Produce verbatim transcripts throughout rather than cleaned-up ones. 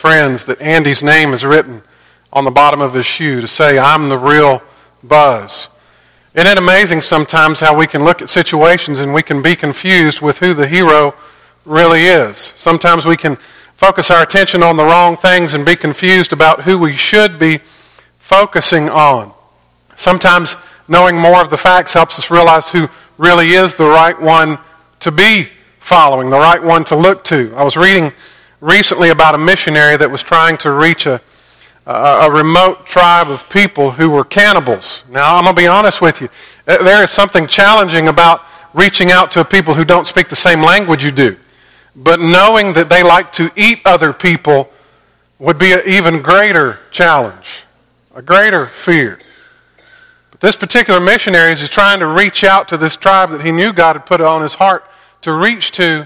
friends that Andy's name is written on the bottom of his shoe to say, I'm the real Buzz. Isn't it amazing sometimes how we can look at situations and we can be confused with who the hero really is? Sometimes we can focus our attention on the wrong things and be confused about who we should be focusing on. Sometimes knowing more of the facts helps us realize who really is the right one to be following, the right one to look to. I was reading recently about a missionary that was trying to reach a, a, a remote tribe of people who were cannibals. Now, I'm going to be honest with you. There is something challenging about reaching out to people who don't speak the same language you do. But knowing that they like to eat other people would be an even greater challenge, a greater fear. But this particular missionary is trying to reach out to this tribe that he knew God had put on his heart to reach to,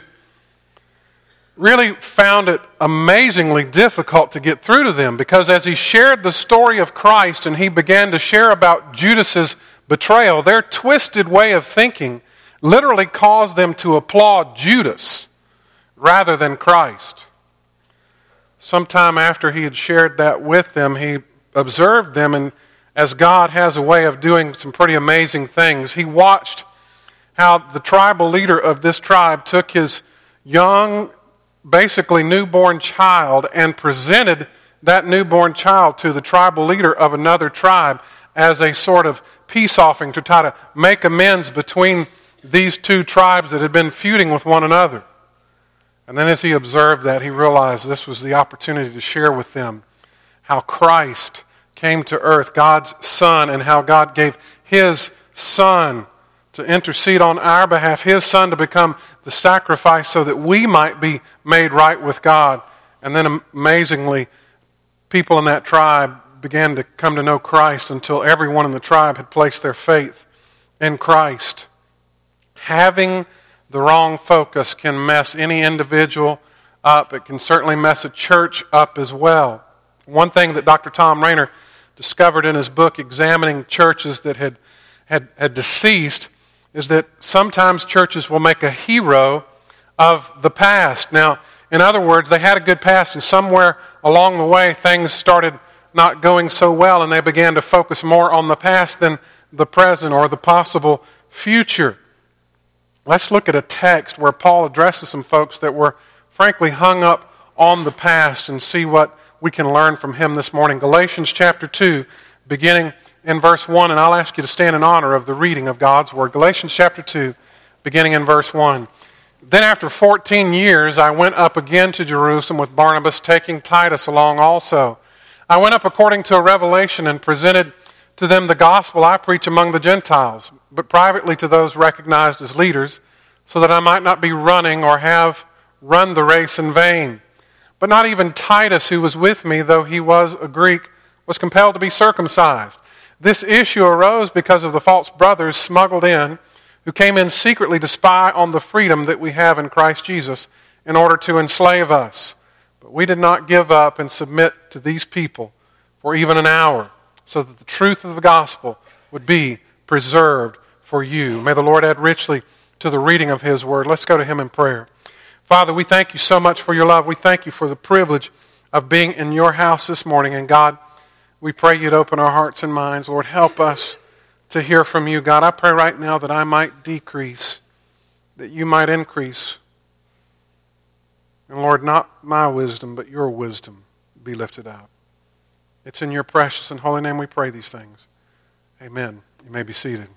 really found it amazingly difficult to get through to them, because as he shared the story of Christ and he began to share about Judas's betrayal, their twisted way of thinking literally caused them to applaud Judas rather than Christ. Sometime after he had shared that with them, he observed them, and as God has a way of doing some pretty amazing things, he watched how the tribal leader of this tribe took his young, basically newborn child and presented that newborn child to the tribal leader of another tribe as a sort of peace offering to try to make amends between these two tribes that had been feuding with one another. And then as he observed that, he realized this was the opportunity to share with them how Christ came to earth, God's Son, and how God gave His Son to intercede on our behalf, His Son to become the sacrifice so that we might be made right with God. And then amazingly, people in that tribe began to come to know Christ until everyone in the tribe had placed their faith in Christ. Having the wrong focus can mess any individual up. It can certainly mess a church up as well. One thing that Doctor Tom Rainer discovered in his book, Examining Churches That Had, had, had Deceased, is that sometimes churches will make a hero of the past. Now, in other words, they had a good past, and somewhere along the way things started not going so well, and they began to focus more on the past than the present or the possible future. Let's look at a text where Paul addresses some folks that were frankly hung up on the past and see what we can learn from him this morning. Galatians chapter two, beginning in verse one, and I'll ask you to stand in honor of the reading of God's Word. Galatians chapter two, beginning in verse one. Then after fourteen years I went up again to Jerusalem with Barnabas, taking Titus along also. I went up according to a revelation and presented to them the gospel I preach among the Gentiles, but privately to those recognized as leaders, so that I might not be running or have run the race in vain. But not even Titus, who was with me, though he was a Greek, was compelled to be circumcised. This issue arose because of the false brothers smuggled in, who came in secretly to spy on the freedom that we have in Christ Jesus in order to enslave us. But we did not give up and submit to these people for even an hour, so that the truth of the gospel would be preserved for you. May the Lord add richly to the reading of His Word. Let's go to Him in prayer. Father, we thank you so much for your love. We thank you for the privilege of being in your house this morning. And God, we pray you'd open our hearts and minds. Lord, help us to hear from you. God, I pray right now that I might decrease, that you might increase. And Lord, not my wisdom, but your wisdom be lifted up. It's in your precious and holy name we pray these things. Amen. You may be seated.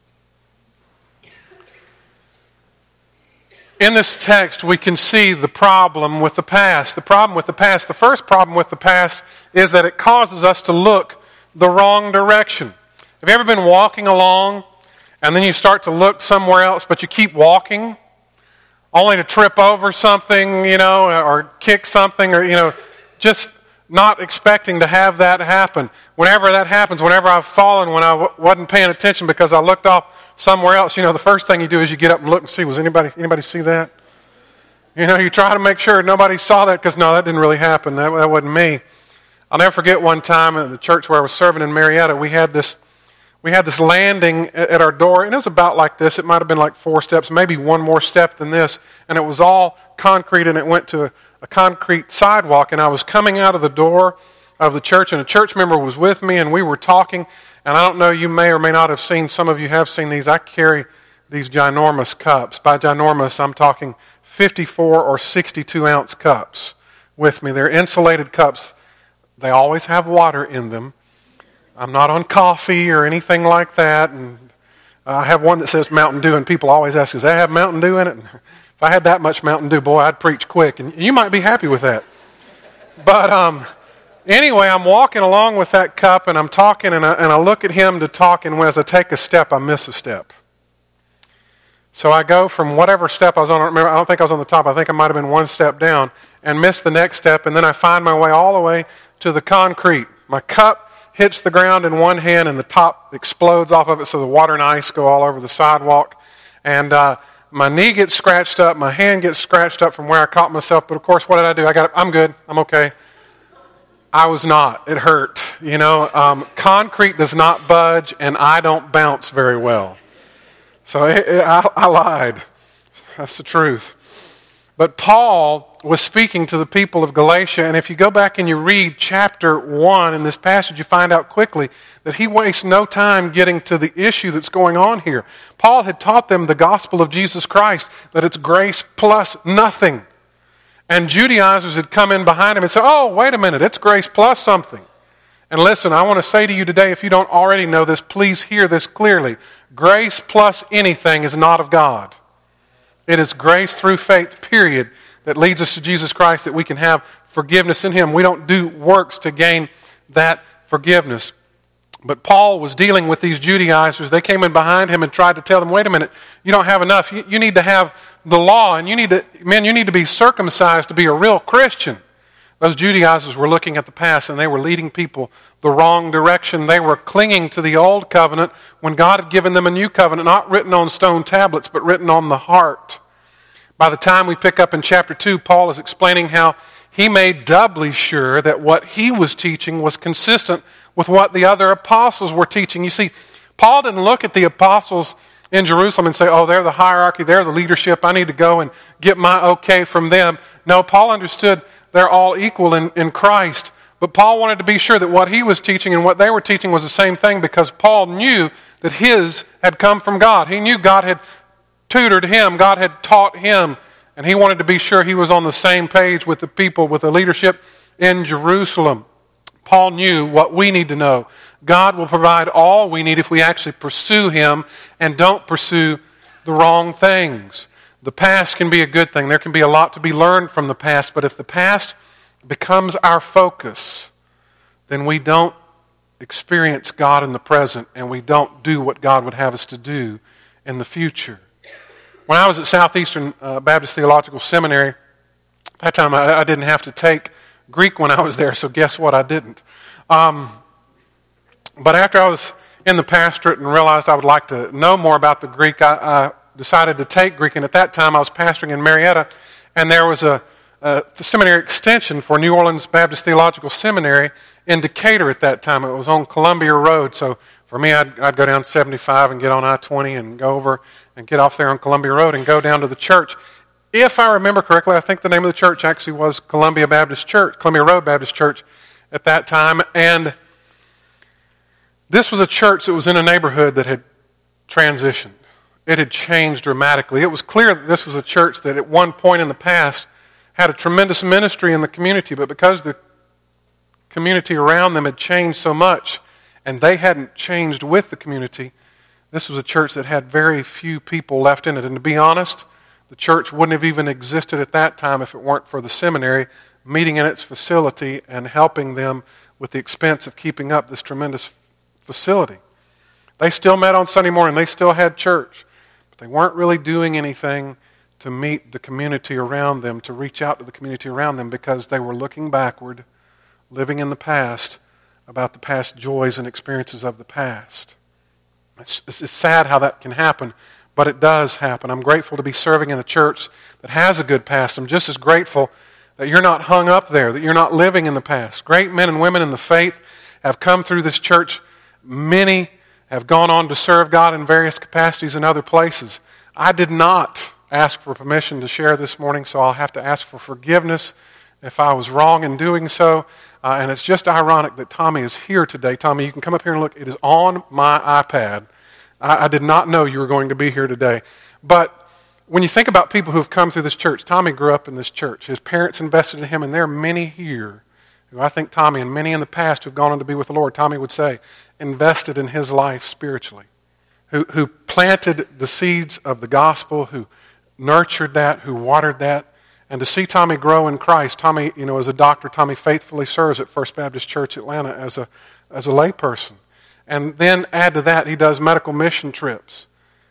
In this text, we can see the problem with the past. The problem with the past, the first problem with the past is that it causes us to look the wrong direction. Have you ever been walking along and then you start to look somewhere else, but you keep walking only to trip over something, you know, or kick something, or, you know, just not expecting to have that happen. Whenever that happens, whenever I've fallen when I w- wasn't paying attention because I looked off somewhere else, you know, the first thing you do is you get up and look and see, was anybody anybody see that? You know, you try to make sure nobody saw that, because no, that didn't really happen. That, that wasn't me. I'll never forget one time at the church where I was serving in Marietta, we had this we had this landing at our door, and it was about like this. It might have been like four steps, maybe one more step than this, and it was all concrete, and it went to a, a concrete sidewalk, and I was coming out of the door of the church, and a church member was with me, and we were talking, and I don't know, you may or may not have seen, some of you have seen these. I carry these ginormous cups. By ginormous, I'm talking fifty-four or sixty-two ounce cups with me. They're insulated cups. They always have water in them. I'm not on coffee or anything like that. And I have one that says Mountain Dew, and people always ask, does that have Mountain Dew in it? And if I had that much Mountain Dew, boy, I'd preach quick. And you might be happy with that. But um, anyway, I'm walking along with that cup, and I'm talking, and I, and I look at him to talk, and as I take a step, I miss a step. So I go from whatever step I was on, I don't remember, I don't think I was on the top, I think I might have been one step down, and miss the next step, and then I find my way all the way to the concrete. My cup hits the ground in one hand, and the top explodes off of it, so the water and ice go all over the sidewalk. And uh, my knee gets scratched up, my hand gets scratched up from where I caught myself, but of course, what did I do? I got, I'm good, I'm okay. I was not. It hurt. You know, um, concrete does not budge, and I don't bounce very well. So it, it, I, I lied. That's the truth. But Paul was speaking to the people of Galatia, and if you go back and you read chapter one in this passage, you find out quickly that he wastes no time getting to the issue that's going on here. Paul had taught them the gospel of Jesus Christ, that it's grace plus nothing. And Judaizers had come in behind him and said, oh, wait a minute, it's grace plus something. And listen, I want to say to you today, if you don't already know this, please hear this clearly. Grace plus anything is not of God. It is grace through faith, period, that leads us to Jesus Christ, that we can have forgiveness in Him. We don't do works to gain that forgiveness. But Paul was dealing with these Judaizers. They came in behind him and tried to tell them, wait a minute, you don't have enough. You, you need to have the law, and you need to, men, you need to be circumcised to be a real Christian. Those Judaizers were looking at the past, and they were leading people the wrong direction. They were clinging to the old covenant when God had given them a new covenant, not written on stone tablets, but written on the heart. By the time we pick up in chapter two, Paul is explaining how he made doubly sure that what he was teaching was consistent with what the other apostles were teaching. You see, Paul didn't look at the apostles in Jerusalem and say, oh, they're the hierarchy, they're the leadership, I need to go and get my okay from them. No, Paul understood they're all equal in, in Christ. But Paul wanted to be sure that what he was teaching and what they were teaching was the same thing, because Paul knew that his had come from God. He knew God had tutored him, God had taught him, and he wanted to be sure he was on the same page with the people, with the leadership in Jerusalem. Paul knew what we need to know. God will provide all we need if we actually pursue Him and don't pursue the wrong things. The past can be a good thing. There can be a lot to be learned from the past, but if the past becomes our focus, then we don't experience God in the present, and we don't do what God would have us to do in the future. When I was at Southeastern uh, Baptist Theological Seminary, at that time I, I didn't have to take Greek when I was there, so guess what? I didn't. Um, but after I was in the pastorate and realized I would like to know more about the Greek, I, I decided to take Greek. And at that time, I was pastoring in Marietta, and there was a, a seminary extension for New Orleans Baptist Theological Seminary in Decatur at that time. It was on Columbia Road. So for me, I'd, I'd go down seventy-five and get on I twenty and go over and get off there on Columbia Road and go down to the church. If I remember correctly, I think the name of the church actually was Columbia Baptist Church, Columbia Road Baptist Church at that time. And this was a church that was in a neighborhood that had transitioned. It had changed dramatically. It was clear that this was a church that at one point in the past had a tremendous ministry in the community, but because the community around them had changed so much and they hadn't changed with the community, this was a church that had very few people left in it. And to be honest, the church wouldn't have even existed at that time if it weren't for the seminary meeting in its facility and helping them with the expense of keeping up this tremendous facility. They still met on Sunday morning. They still had church. But they weren't really doing anything to meet the community around them, to reach out to the community around them, because they were looking backward, living in the past, about the past joys and experiences of the past. It's, it's sad how that can happen, but it does happen. I'm grateful to be serving in a church that has a good past. I'm just as grateful that you're not hung up there, that you're not living in the past. Great men and women in the faith have come through this church. Many have gone on to serve God in various capacities in other places. I did not ask for permission to share this morning, so I'll have to ask for forgiveness if I was wrong in doing so. Uh, and it's just ironic that Tommy is here today. Tommy, you can come up here and look. It is on my iPad. I, I did not know you were going to be here today. But when you think about people who have come through this church, Tommy grew up in this church. His parents invested in him, and there are many here who I think Tommy and many in the past who have gone on to be with the Lord, Tommy would say, invested in his life spiritually, who, who planted the seeds of the gospel, who nurtured that, who watered that. And to see Tommy grow in Christ, Tommy, you know, as a doctor, Tommy faithfully serves at First Baptist Church Atlanta as a as a layperson. And then add to that, he does medical mission trips.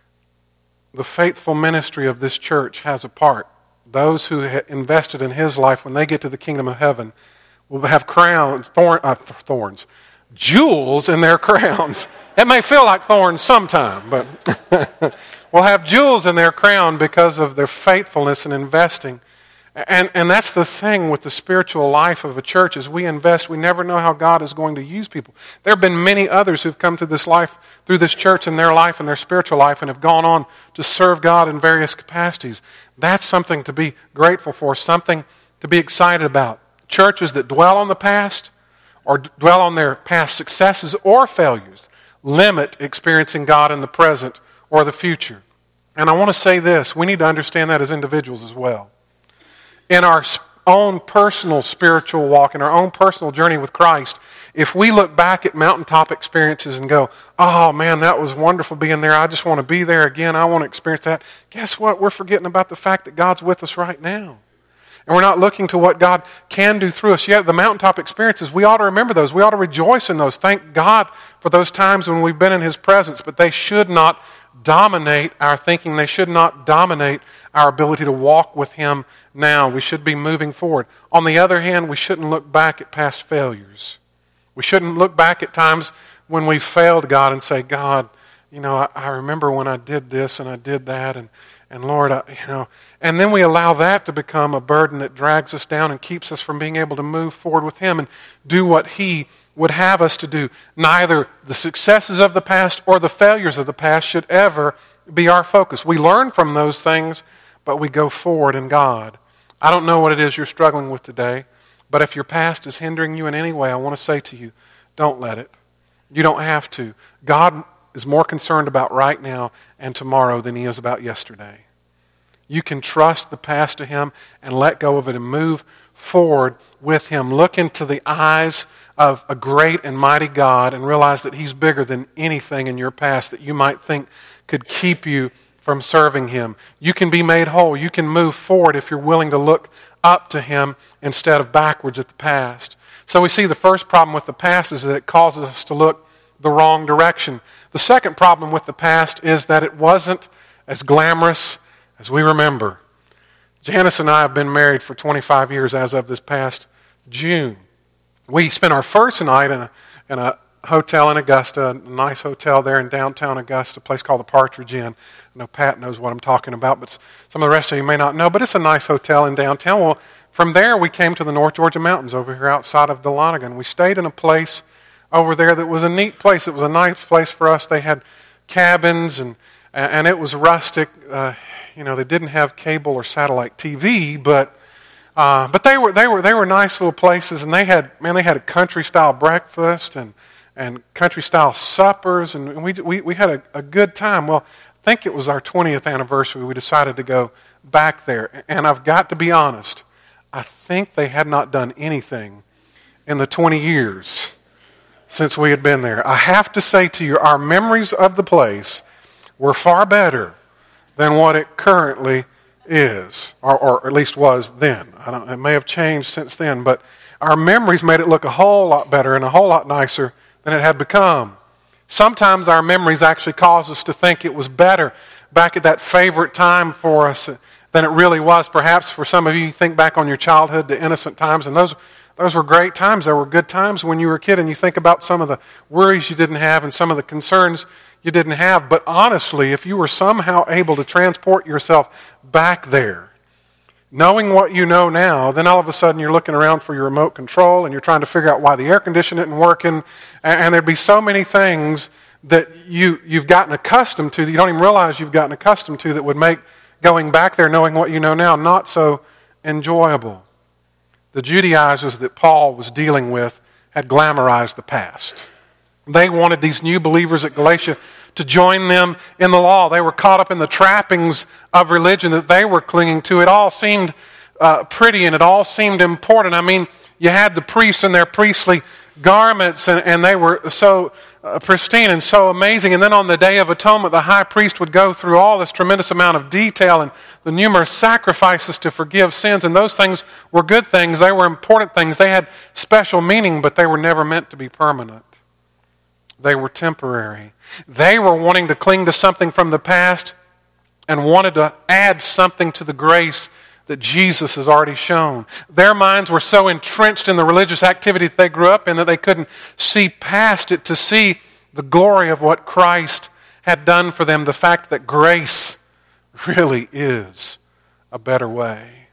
The faithful ministry of this church has a part. Those who have invested in his life, when they get to the kingdom of heaven, will have crowns, thorn, uh, thorns, jewels in their crowns. It may feel like thorns sometime, but will have jewels in their crown because of their faithfulness in investing. And, and that's the thing with the spiritual life of a church. As we invest, we never know how God is going to use people. There have been many others who've come through this life, through this church in their life and their spiritual life, and have gone on to serve God in various capacities. That's something to be grateful for, something to be excited about. Churches that dwell on the past or dwell on their past successes or failures limit experiencing God in the present or the future. And I want to say this, we need to understand that as individuals as well. In our own personal spiritual walk, in our own personal journey with Christ, if we look back at mountaintop experiences and go, oh man, that was wonderful being there, I just want to be there again, I want to experience that, guess what? We're forgetting about the fact that God's with us right now. And we're not looking to what God can do through us. Yet the mountaintop experiences, we ought to remember those. We ought to rejoice in those. Thank God for those times when we've been in His presence, but they should not dominate our thinking. They should not dominate our ability to walk with Him now. We should be moving forward. On the other hand, we shouldn't look back at past failures. We shouldn't look back at times when we failed God and say, God, you know, I, I remember when I did this and I did that, and, and Lord, I, you know, and then we allow that to become a burden that drags us down and keeps us from being able to move forward with Him and do what He would have us to do. Neither the successes of the past or the failures of the past should ever be our focus. We learn from those things, but we go forward in God. I don't know what it is you're struggling with today, but if your past is hindering you in any way, I want to say to you, don't let it. You don't have to. God is more concerned about right now and tomorrow than He is about yesterday. You can trust the past to Him and let go of it and move forward with Him. Look into the eyes of a great and mighty God and realize that He's bigger than anything in your past that you might think could keep you from serving Him. You can be made whole. You can move forward if you're willing to look up to Him instead of backwards at the past. So we see the first problem with the past is that it causes us to look the wrong direction. The second problem with the past is that it wasn't as glamorous as we remember. Janice and I have been married for twenty-five years as of this past June. We spent our first night in a, in a hotel in Augusta, a nice hotel there in downtown Augusta, a place called the Partridge Inn. I know Pat knows what I'm talking about, but some of the rest of you may not know, but it's a nice hotel in downtown. Well, from there we came to the North Georgia Mountains over here outside of Dahlonega. We stayed in a place over there that was a neat place. It was a nice place for us. They had cabins, and and it was rustic. Uh, you know, they didn't have cable or satellite T V, but uh, but they were they were they were nice little places, and they had man they had a country style breakfast and and country style suppers, and we we we had a, a good time. Well, I think it was our twentieth anniversary. We decided to go back there, and I've got to be honest. I think they had not done anything in the twenty years since we had been there. I have to say to you, our memories of the place were far better than what it currently is, or, or at least was then. I don't, it may have changed since then, but our memories made it look a whole lot better and a whole lot nicer than it had become. Sometimes our memories actually cause us to think it was better back at that favorite time for us than it really was. Perhaps for some of you, you think back on your childhood, the innocent times, and those those were great times. There were good times when you were a kid, and you think about some of the worries you didn't have and some of the concerns you didn't have. But honestly, if you were somehow able to transport yourself back there, knowing what you know now, then all of a sudden you're looking around for your remote control, and you're trying to figure out why the air conditioning isn't working, and there'd be so many things that you, you've gotten accustomed to, that you don't even realize you've gotten accustomed to, that would make going back there, knowing what you know now, not so enjoyable. The Judaizers that Paul was dealing with had glamorized the past. They wanted these new believers at Galatia to join them in the law. They were caught up in the trappings of religion that they were clinging to. It all seemed uh, pretty and it all seemed important. I mean, you had the priests in their priestly garments and, and they were so uh, pristine and so amazing. And then on the Day of Atonement, the high priest would go through all this tremendous amount of detail and the numerous sacrifices to forgive sins. And those things were good things. They were important things. They had special meaning, but they were never meant to be permanent. They were temporary. They were wanting to cling to something from the past and wanted to add something to the grace that Jesus has already shown. Their minds were so entrenched in the religious activity that they grew up in that they couldn't see past it to see the glory of what Christ had done for them, the fact that grace really is a better way.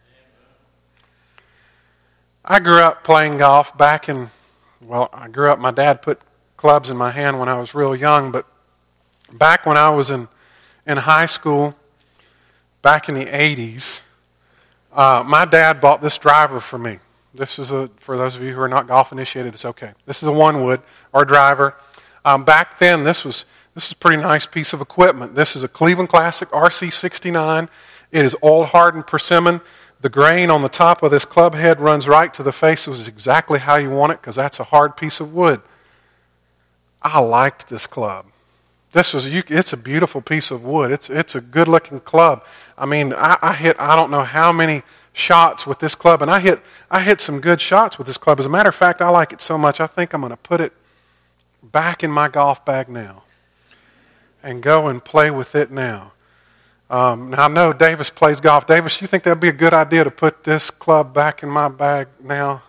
I grew up playing golf back in, well, I grew up, my dad put clubs in my hand when I was real young, but back when I was in, in high school, back in the eighties, uh, my dad bought this driver for me. This is a, for those of you who are not golf initiated, it's okay. This is a one wood or driver. Um, back then, this was this is a pretty nice piece of equipment. This is a Cleveland Classic R C sixty-nine. It is old hardened persimmon. The grain on the top of this club head runs right to the face. It was exactly how you want it because that's a hard piece of wood. I liked this club. This was it's a beautiful piece of wood. It's it's a good looking club. I mean, I, I hit I don't know how many shots with this club, and I hit I hit some good shots with this club. As a matter of fact, I like it so much I think I'm going to put it back in my golf bag now and go and play with it now. Um, now I know Davis plays golf. Davis, you think that'd be a good idea to put this club back in my bag now?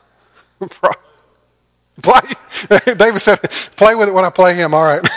Play. David said, play with it when I play him. All right.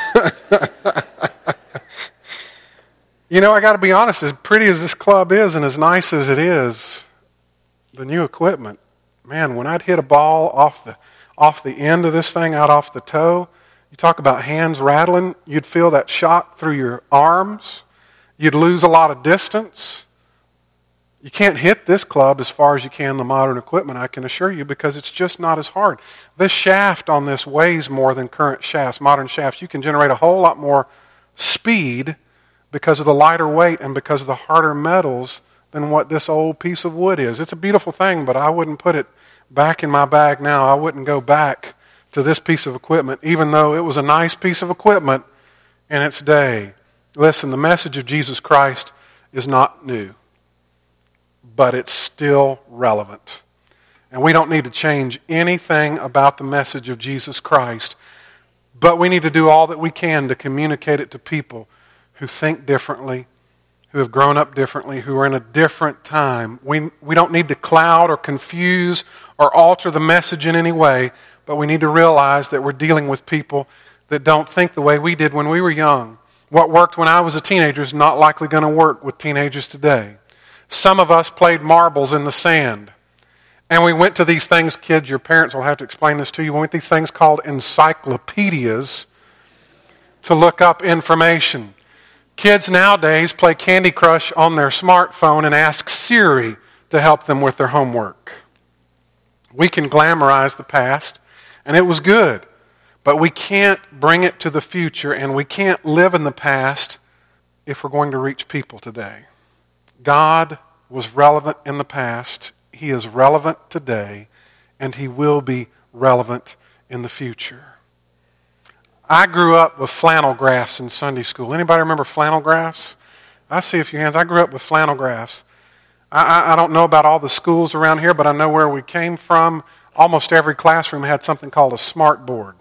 You know, I got to be honest, as pretty as this club is and as nice as it is, the new equipment, man, when I'd hit a ball off the off the end of this thing, out off the toe, you talk about hands rattling, you'd feel that shock through your arms. You'd lose a lot of distance. You can't hit this club as far as you can the modern equipment, I can assure you, because it's just not as hard. This shaft on this weighs more than current shafts, modern shafts. You can generate a whole lot more speed because of the lighter weight and because of the harder metals than what this old piece of wood is. It's a beautiful thing, but I wouldn't put it back in my bag now. I wouldn't go back to this piece of equipment, even though it was a nice piece of equipment in its day. Listen, the message of Jesus Christ is not new, but it's still relevant. And we don't need to change anything about the message of Jesus Christ, but we need to do all that we can to communicate it to people who think differently, who have grown up differently, who are in a different time. We, we don't need to cloud or confuse or alter the message in any way, but we need to realize that we're dealing with people that don't think the way we did when we were young. What worked when I was a teenager is not likely going to work with teenagers today. Some of us played marbles in the sand. And we went to these things, kids, your parents will have to explain this to you. We went to these things called encyclopedias to look up information. Kids nowadays play Candy Crush on their smartphone and ask Siri to help them with their homework. We can glamorize the past, and it was good. But we can't bring it to the future, and we can't live in the past if we're going to reach people today. God was relevant in the past. He is relevant today, and he will be relevant in the future. I grew up with flannel graphs in Sunday school. Anybody remember flannel graphs? I see a few hands. I grew up with flannel graphs. I, I, I don't know about all the schools around here, but I know where we came from. Almost every classroom had something called a smart board.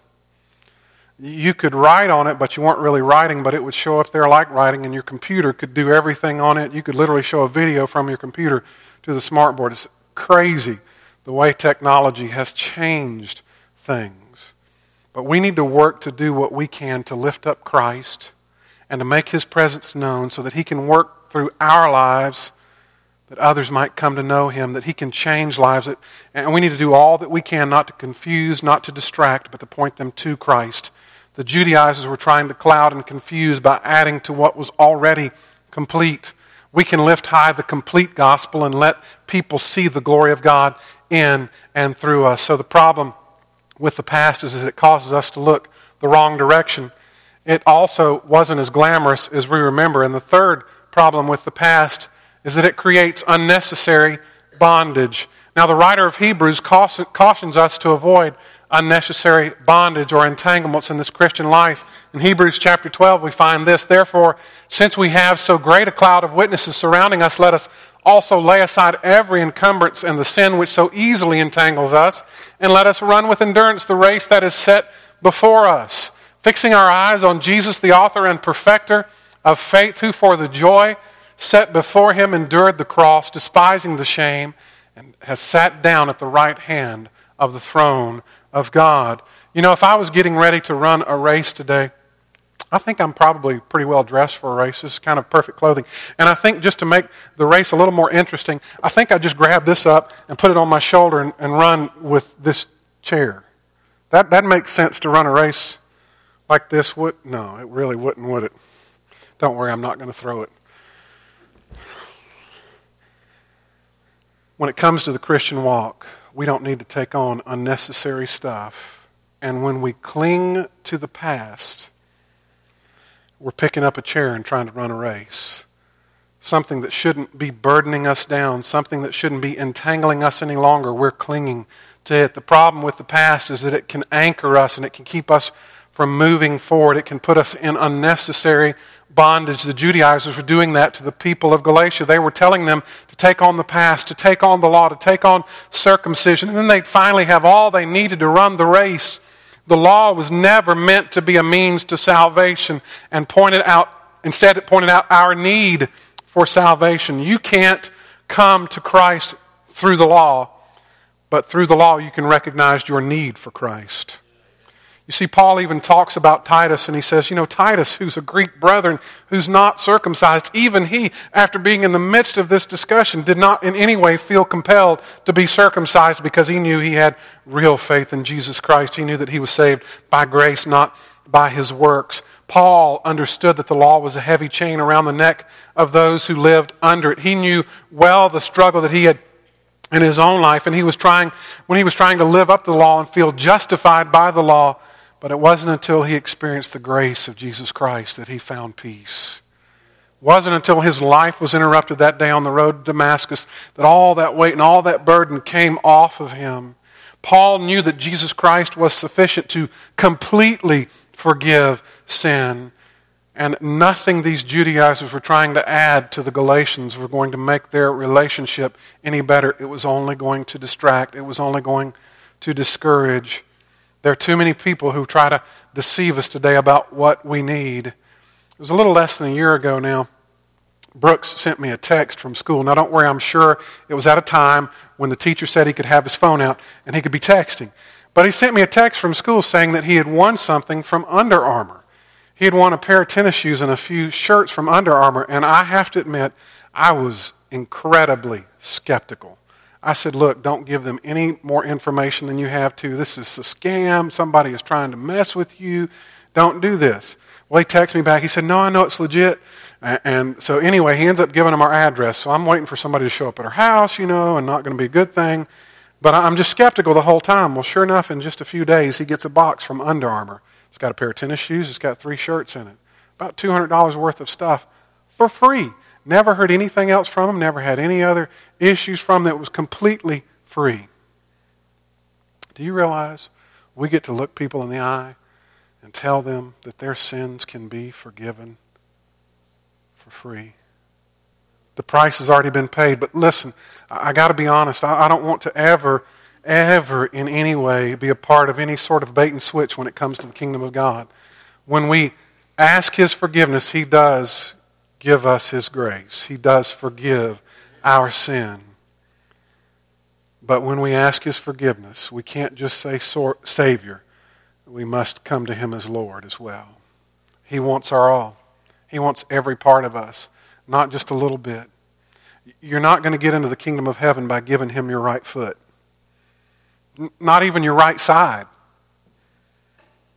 You could write on it, but you weren't really writing, but it would show up there like writing, and your computer could do everything on it. You could literally show a video from your computer to the smart board. It's crazy the way technology has changed things. But we need to work to do what we can to lift up Christ and to make his presence known so that he can work through our lives, that others might come to know him, that he can change lives. And we need to do all that we can not to confuse, not to distract, but to point them to Christ, The Judaizers were trying to cloud and confuse by adding to what was already complete. We can lift high the complete gospel and let people see the glory of God in and through us. So the problem with the past is that it causes us to look the wrong direction. It also wasn't as glamorous as we remember. And the third problem with the past is that it creates unnecessary bondage. Now, the writer of Hebrews cautions us to avoid unnecessary bondage or entanglements in this Christian life. In Hebrews chapter twelve, we find this: therefore, since we have so great a cloud of witnesses surrounding us, let us also lay aside every encumbrance and the sin which so easily entangles us, and let us run with endurance the race that is set before us, fixing our eyes on Jesus, the author and perfecter of faith, who for the joy set before him endured the cross, despising the shame, and has sat down at the right hand of the throne of God. You know, if I was getting ready to run a race today, I think I'm probably pretty well dressed for a race. This is kind of perfect clothing. And I think just to make the race a little more interesting, I think I just grab this up and put it on my shoulder and, and run with this chair. That that makes sense to run a race like this. Would no, it really wouldn't, would it? Don't worry, I'm not going to throw it. When it comes to the Christian walk, we don't need to take on unnecessary stuff. And when we cling to the past, we're picking up a chair and trying to run a race. Something that shouldn't be burdening us down, something that shouldn't be entangling us any longer, we're clinging to it. The problem with the past is that it can anchor us and it can keep us from moving forward. It can put us in unnecessary bondage. The Judaizers were doing that to the people of Galatia. They were telling them to take on the past, to take on the law, to take on circumcision, and then they'd finally have all they needed to run the race. The law was never meant to be a means to salvation, and pointed out, instead it pointed out our need for salvation. You can't come to Christ through the law, but through the law you can recognize your need for Christ. You see, Paul even talks about Titus, and he says, you know, Titus, who's a Greek brethren, who's not circumcised, even he, after being in the midst of this discussion, did not in any way feel compelled to be circumcised because he knew he had real faith in Jesus Christ. He knew that he was saved by grace, not by his works. Paul understood that the law was a heavy chain around the neck of those who lived under it. He knew well the struggle that he had in his own life, and he was trying, when he was trying to live up to the law and feel justified by the law. But it wasn't until he experienced the grace of Jesus Christ that he found peace. It wasn't until his life was interrupted that day on the road to Damascus that all that weight and all that burden came off of him. Paul knew that Jesus Christ was sufficient to completely forgive sin. And nothing these Judaizers were trying to add to the Galatians were going to make their relationship any better. It was only going to distract. It was only going to discourage. There are too many people who try to deceive us today about what we need. It was a little less than a year ago now. Brooks sent me a text from school. Now, don't worry, I'm sure it was at a time when the teacher said he could have his phone out and he could be texting. But he sent me a text from school saying that he had won something from Under Armour. He had won a pair of tennis shoes and a few shirts from Under Armour. And I have to admit, I was incredibly skeptical. I said, look, don't give them any more information than you have to. This is a scam. Somebody is trying to mess with you. Don't do this. Well, he texted me back. He said, no, I know it's legit. And so anyway, he ends up giving them our address. So I'm waiting for somebody to show up at our house, you know, and not going to be a good thing. But I'm just skeptical the whole time. Well, sure enough, in just a few days, he gets a box from Under Armour. It's got a pair of tennis shoes. It's got three shirts in it. About two hundred dollars worth of stuff for free. Never heard anything else from him. Never had any other issues from him. That was completely free. Do you realize we get to look people in the eye and tell them that their sins can be forgiven for free? The price has already been paid. But listen, I, I got to be honest. I, I don't want to ever, ever in any way be a part of any sort of bait and switch when it comes to the kingdom of God. When we ask His forgiveness, He does give us His grace. He does forgive our sin. But when we ask His forgiveness, we can't just say Savior. We must come to Him as Lord as well. He wants our all. He wants every part of us, not just a little bit. You're not going to get into the kingdom of heaven by giving Him your right foot. Not even your right side.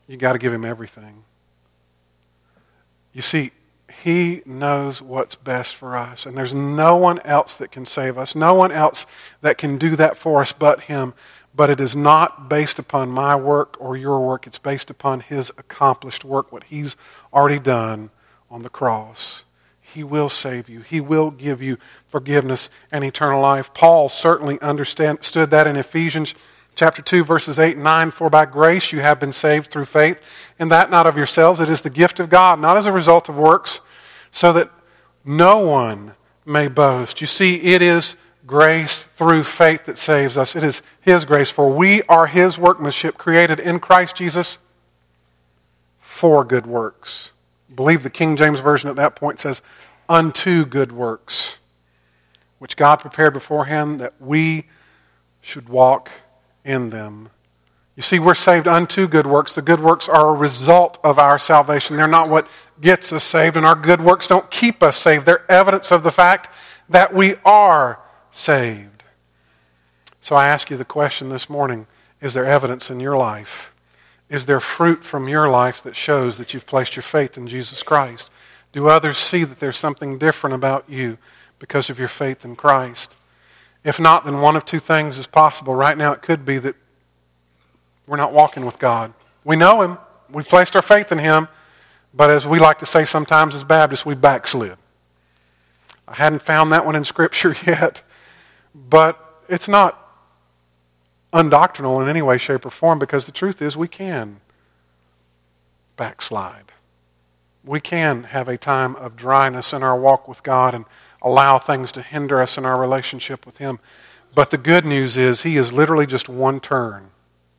you got to give him everything. You see, he knows what's best for us, and there's no one else that can save us, no one else that can do that for us but him. But it is not based upon my work or your work. It's based upon his accomplished work, what he's already done on the cross. He will save you. He will give you forgiveness and eternal life. Paul certainly understood that in Ephesians chapter two, verses eight and nine. For by grace you have been saved through faith, and that not of yourselves. It is the gift of God, not as a result of works, so that no one may boast. You see, it is grace through faith that saves us. It is his grace, for we are his workmanship, created in Christ Jesus for good works. I believe the King James Version at that point says, unto good works, which God prepared beforehand that we should walk in them. You see, we're saved unto good works. The good works are a result of our salvation. They're not what gets us saved, and our good works don't keep us saved. They're evidence of the fact that we are saved. So I ask you the question this morning, is there evidence in your life? Is there fruit from your life that shows that you've placed your faith in Jesus Christ? Do others see that there's something different about you because of your faith in Christ? If not, then one of two things is possible. Right now it could be that we're not walking with God. We know him. We've placed our faith in him. But as we like to say sometimes as Baptists, we backslid. I hadn't found that one in Scripture yet. But it's not undoctrinal in any way, shape, or form, because the truth is we can backslide. We can have a time of dryness in our walk with God and allow things to hinder us in our relationship with him. But the good news is he is literally just one turn.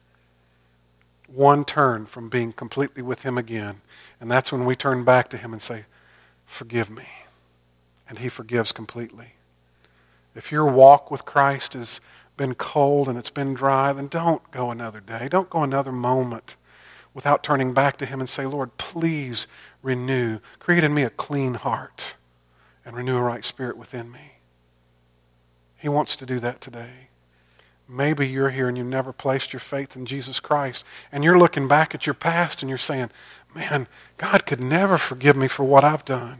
One turn from being completely with him again. And that's when we turn back to him and say, forgive me. And he forgives completely. If your walk with Christ has been cold and it's been dry, then don't go another day. Don't go another moment without turning back to him and say, Lord, please renew. Create in me a clean heart and renew a right spirit within me. He wants to do that today. Maybe you're here and you've never placed your faith in Jesus Christ, and you're looking back at your past and you're saying, man, God could never forgive me for what I've done.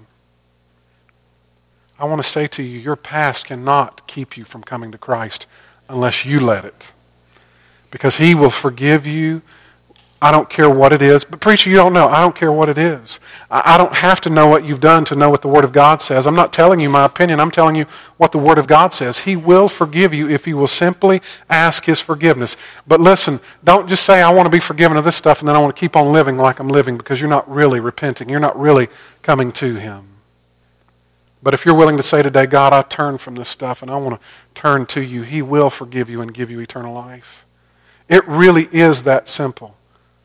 I want to say to you, your past cannot keep you from coming to Christ unless you let it. Because he will forgive you. I don't care what it is. But preacher, you don't know. I don't care what it is. I don't have to know what you've done to know what the Word of God says. I'm not telling you my opinion. I'm telling you what the Word of God says. He will forgive you if you will simply ask his forgiveness. But listen, don't just say, I want to be forgiven of this stuff, and then I want to keep on living like I'm living, because you're not really repenting. You're not really coming to him. But if you're willing to say today, God, I turn from this stuff and I want to turn to you, he will forgive you and give you eternal life. It really is that simple.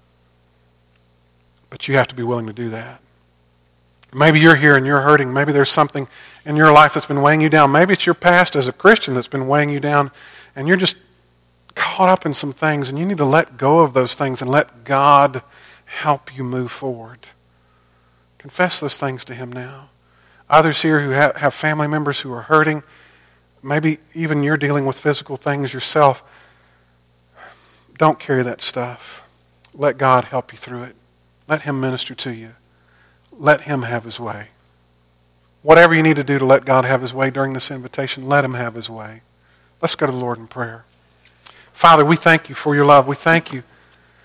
But you have to be willing to do that. Maybe you're here and you're hurting. Maybe there's something in your life that's been weighing you down. Maybe it's your past as a Christian that's been weighing you down, and you're just caught up in some things, and you need to let go of those things and let God help you move forward. Confess those things to him now. Others here who have family members who are hurting, maybe even you're dealing with physical things yourself, don't carry that stuff. Let God help you through it. Let him minister to you. Let him have his way. Whatever you need to do to let God have his way during this invitation, let him have his way. Let's go to the Lord in prayer. Father, we thank you for your love. We thank you.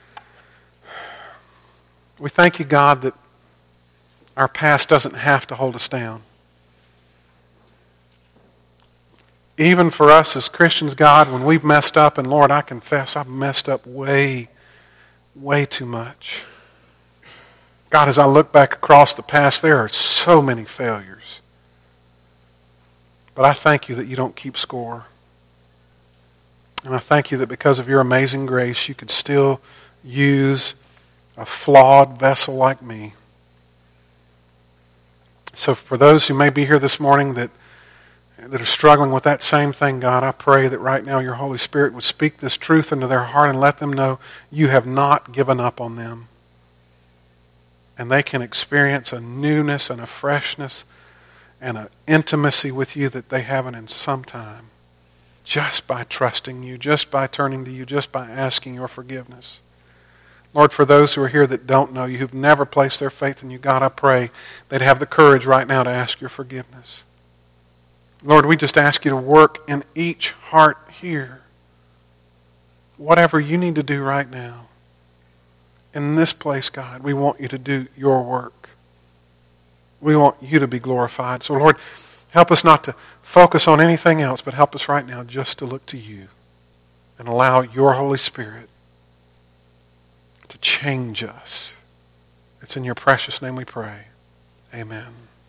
We thank you, God, that our past doesn't have to hold us down. Even for us as Christians, God, when we've messed up, and Lord, I confess I've messed up way, way too much. God, as I look back across the past, there are so many failures. But I thank you that you don't keep score. And I thank you that because of your amazing grace, you could still use a flawed vessel like me. So for those who may be here this morning that, that are struggling with that same thing, God, I pray that right now your Holy Spirit would speak this truth into their heart and let them know you have not given up on them. And they can experience a newness and a freshness and an intimacy with you that they haven't in some time. Just by trusting you, just by turning to you, just by asking your forgiveness. Lord, for those who are here that don't know you, who've never placed their faith in you, God, I pray they'd have the courage right now to ask your forgiveness. Lord, we just ask you to work in each heart here. Whatever you need to do right now. In this place, God, we want you to do your work. We want you to be glorified. So, Lord, help us not to focus on anything else, but help us right now just to look to you and allow your Holy Spirit to change us. It's in your precious name we pray. Amen.